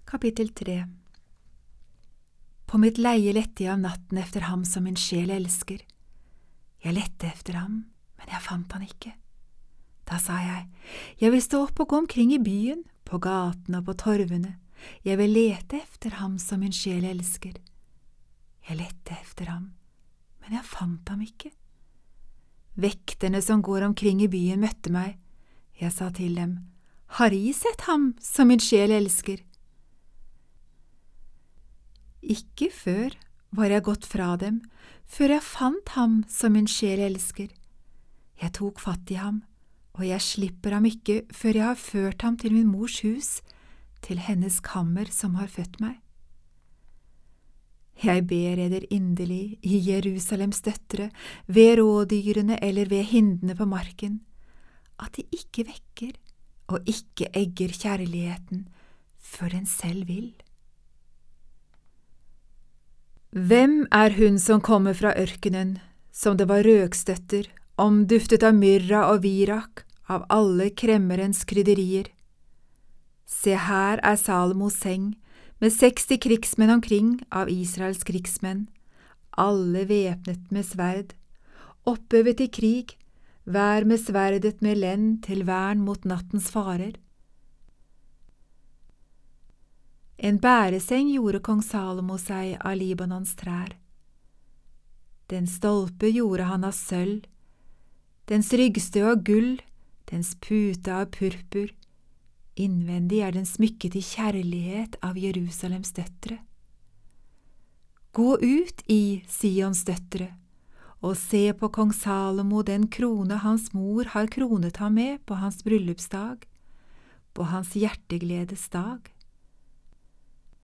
Kapittel 3. På mitt leie lette jeg om natten efter ham som min sjel elsker. Jeg lette efter ham, men jeg fant han ikke. Da sa jeg vil stå opp og gå omkring i byen, på gatene og på torvene. Jeg vil lete efter ham som min sjel elsker. Jeg lette efter ham, men jeg fant ham ikke. Vekterne som går omkring i byen møtte meg. Jeg sa til dem, har I sett ham som min sjel elsker? Ikke før var jeg gått fra dem, før jeg fant ham som min sjel elsker. Jeg tok fatt i ham, og jeg slipper ham ikke før jeg har ført ham til min mors hus, til hennes kammer som har født meg. Jeg ber eder inderlig i Jerusalems døtre, ved rådyrene eller ved hindene på marken, at de ikke vekker og ikke egger kjærligheten før den selv vil. Hvem er hun som kommer fra ørkenen, som det var røkstøtter, omduftet av myrra og virak, av alle kremmerens krydderier? Se, her er Salomos seng, med 60 krigsmenn omkring av Israels krigsmenn, alle væpnet med sverd, oppøvet i krig, hver med sverdet med lenn til vern mot nattens farer. En bæreseng gjorde kong Salomo seg av Libanons trær. Den stolpe gjorde han av sølv, dens ryggstø av gull, dens pute av purpur. Innvendig er den smykket i kjærlighet av Jerusalems døtre. Gå ut i Sions døtre, og se på kong Salomo den krone hans mor har kronet ham med på hans bryllupsdag, på hans hjertegledes dag.